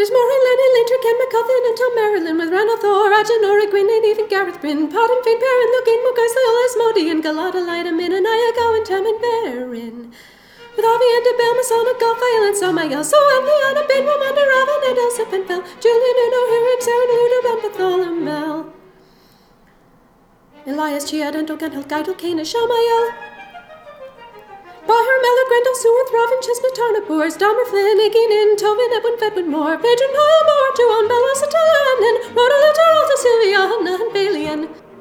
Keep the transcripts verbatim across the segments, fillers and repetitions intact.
There's Moray, Lenny, Linter, Ken, McCutcheon, and Tom Marilyn, with Ranulph, Thor, Agenora, Gwyn, and even Gareth Bryn, Podden, Fane, Perrin, Lugin, Mugais, Leolas, Modi, and Galata, Lida, Min, and Iago, and Tam, and Baron. With Avi and Abel, Masona, Gulfail, and Somael, so Anthony, Ben, Ramanda, Ravan, and Elsip, and Fel, Julian, Uno, Herod, Sarah, Luda, and Bartholomew. Elias, Chiad, and Dogan, Helgaidal, Cain, and Shamael. Bahar, Mellor, Grendel, Seworth, Ravin, Chestnut, Tarnabours, Domer, Flynn, Eginin, Tovin, Edwin, Fedwin, Moore, Pedron, Hall, Moore, Tuon, Bellos, Atalan, Rhoda, Litteralta, Sylvia, Hanna, and Balian.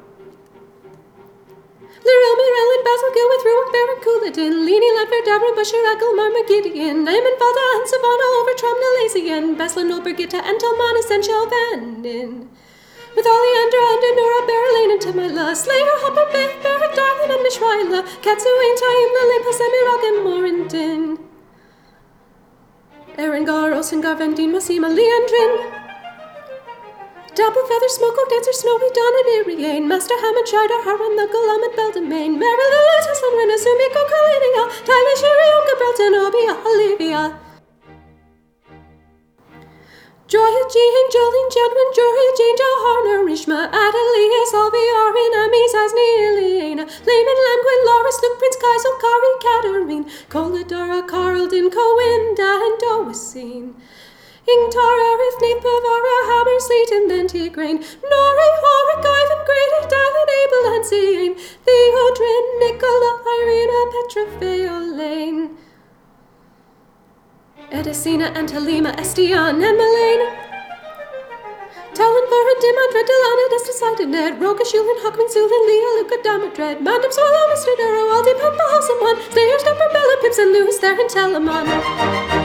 Lirel, Mirel, Basil, Gilwith, Ruark, Baron, Cooladin, Leany, Ledver, Davron, Busher, Eckle, Marmagideon, Naaman, Valda, and Savannah, over Trom, Nalasian, Beslin, Olbergitta, and Talmanis, and Shelvanin. With Oleander, and Nora, Barrelane, and Tamila, Slayer, Hopper, Beth, Barrett, Darlin, and Mishraila, Katsuin, Taim, Lalimpa, Semirog, and Morindin. Erengar, Osengar, Vendine, Massima, Leandrin. Dapple, Feather, Smoke, Dancer, Snowy, Dawn, and Iriane, Master, Hammond, Shidar, Haran, the Gulam, Beldamain, Marilyn, Teslan, Rena, Sumiko, Kalinia, Tyler, Sherry, Unga, Belton, Obia, Olivia. Joya, Jean, Jolene, Jedwin, Jory, Jane, Joharna, Rishma, Adelia, Salviarin, Amis, Asni, Eliana, Layman, Lamquin, Loris, Luke, Prince, Kaisel, Kari, Katarine, Coladora, Carldin, Coinda, and Doacine. Ingtar, Arith, Napavara, Hammer, Sleet, and then Tigraine, Nori, Horic, Ivan, Grady, Dylan, Abel, and Cian, Theodrin, Nicola, Irina, Petra, Pheolane. Edicina, and Halima, Estian, and Malane. Talon, Vara, Dimandred, Delana, Desticide, Ned, Roga, Shulin, Huckman, Sulin, Leah, Luca, Damadred, Mandam, Swallow, Mister Duro, Aldi, Pumpa, Halsam, One, Slayer, Stepper, Bella, Pips, and Lewis, there, and Telemon.